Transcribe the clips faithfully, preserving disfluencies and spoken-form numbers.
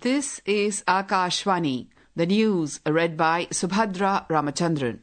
This is Akashvani, the news read by Subhadra Ramachandran.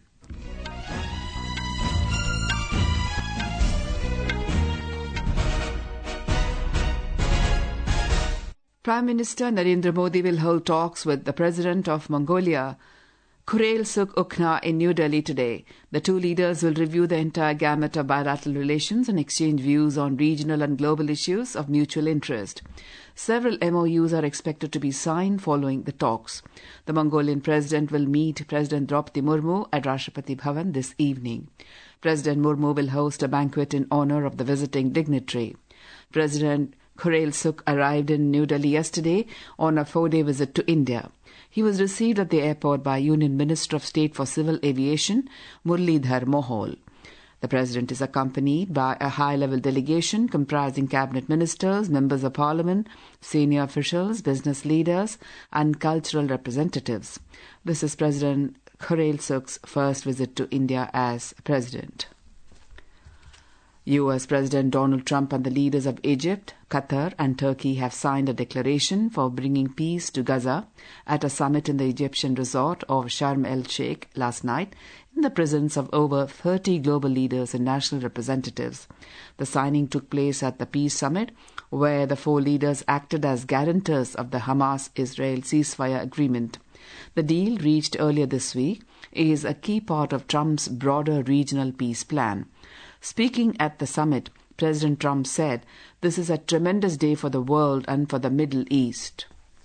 Prime Minister Narendra Modi will hold talks with the President of Mongolia, Khurelsukh Ukna, in New Delhi today. The two leaders will review the entire gamut of bilateral relations and exchange views on regional and global issues of mutual interest. Several M O Us are expected to be signed following the talks. The Mongolian President will meet President Draupadi Murmu at Rashtrapati Bhavan this evening. President Murmu will host a banquet in honor of the visiting dignitary. President Khurelsukh arrived in New Delhi yesterday on a four-day visit to India. He was received at the airport by Union Minister of State for Civil Aviation, Muralidhar Mohol. The President is accompanied by a high-level delegation comprising cabinet ministers, members of parliament, senior officials, business leaders, and cultural representatives. This is President Khurelsukh's first visit to India as president. U S President Donald Trump and the leaders of Egypt, Qatar and Turkey have signed a declaration for bringing peace to Gaza at a summit in the Egyptian resort of Sharm el-Sheikh last night in the presence of over thirty global leaders and national representatives. The signing took place at the Peace Summit, where the four leaders acted as guarantors of the Hamas-Israel ceasefire agreement. The deal, reached earlier this week, is a key part of Trump's broader regional peace plan. Speaking at the summit, President Trump said, "This is a tremendous day for the world and for the Middle East."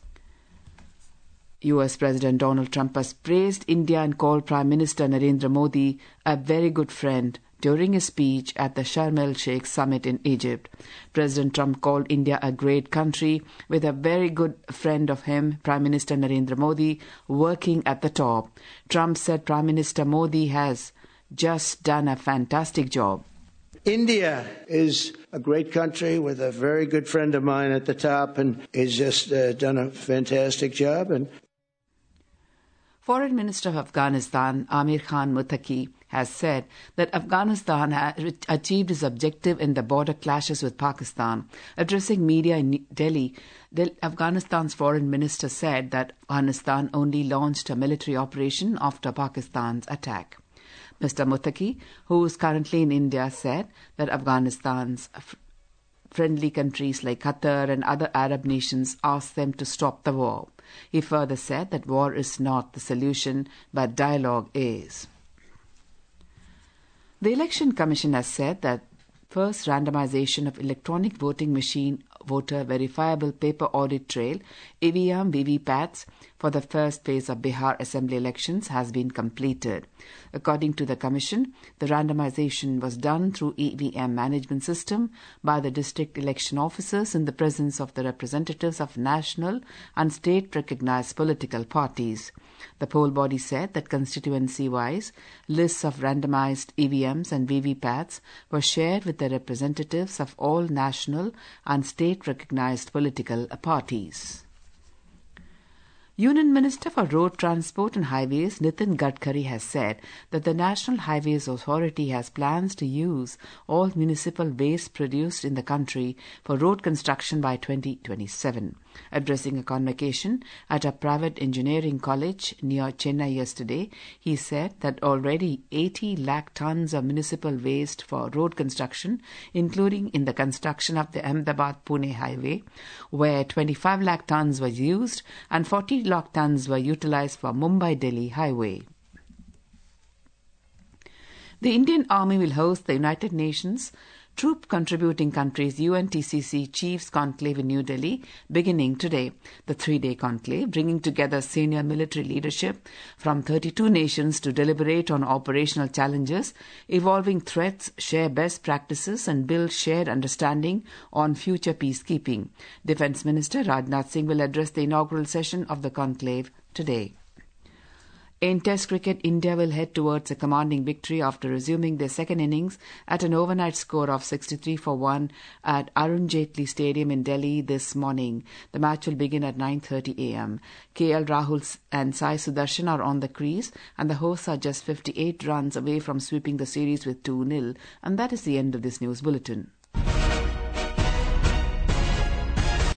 U S President Donald Trump has praised India and called Prime Minister Narendra Modi a very good friend during his speech at the Sharm el-Sheikh summit in Egypt. President Trump called India a great country with a very good friend of him, Prime Minister Narendra Modi, working at the top. Trump said Prime Minister Modi has just done a fantastic job. India is a great country with a very good friend of mine at the top and has just uh, done a fantastic job. And Foreign Minister of Afghanistan, Amir Khan Muttaqi, has said that Afghanistan has achieved its objective in the border clashes with Pakistan. Addressing media in Delhi, Afghanistan's foreign minister said that Afghanistan only launched a military operation after Pakistan's attack. Mister Muttaqi, who is currently in India, said that Afghanistan's f- friendly countries like Qatar and other Arab nations asked them to stop the war. He further said that war is not the solution, but dialogue is. The Election Commission has said that first randomization of electronic voting machine voter verifiable paper audit trail, E V M V V P A Ts, for the first phase of Bihar Assembly elections has been completed. According to the Commission, the randomization was done through E V M management system by the district election officers in the presence of the representatives of national and state-recognized political parties. The poll body said that constituency-wise, lists of randomized E V Ms and V V P A Ts were shared with the representatives of all national and state-recognized political parties. Union Minister for Road Transport and Highways Nitin Gadkari has said that the National Highways Authority has plans to use all municipal waste produced in the country for road construction by twenty twenty-seven. Addressing a convocation at a private engineering college near Chennai yesterday, he said that already eighty lakh tons of municipal waste for road construction, including in the construction of the Ahmedabad-Pune highway, where twenty-five lakh tons were used and forty lakh tons were utilized for Mumbai-Delhi highway. The Indian Army will host the United Nations Troop Contributing Countries U N T C C Chiefs Conclave in New Delhi beginning today. The three-day conclave, bringing together senior military leadership from thirty-two nations to deliberate on operational challenges, evolving threats, share best practices and build shared understanding on future peacekeeping. Defence Minister Rajnath Singh will address the inaugural session of the conclave today. In Test cricket, India will head towards a commanding victory after resuming their second innings at an overnight score of sixty-three for one at Arun Jaitley Stadium in Delhi this morning. The match will begin at nine thirty a.m. K L Rahul and Sai Sudarshan are on the crease, and the hosts are just fifty-eight runs away from sweeping the series with two nil. And that is the end of this news bulletin.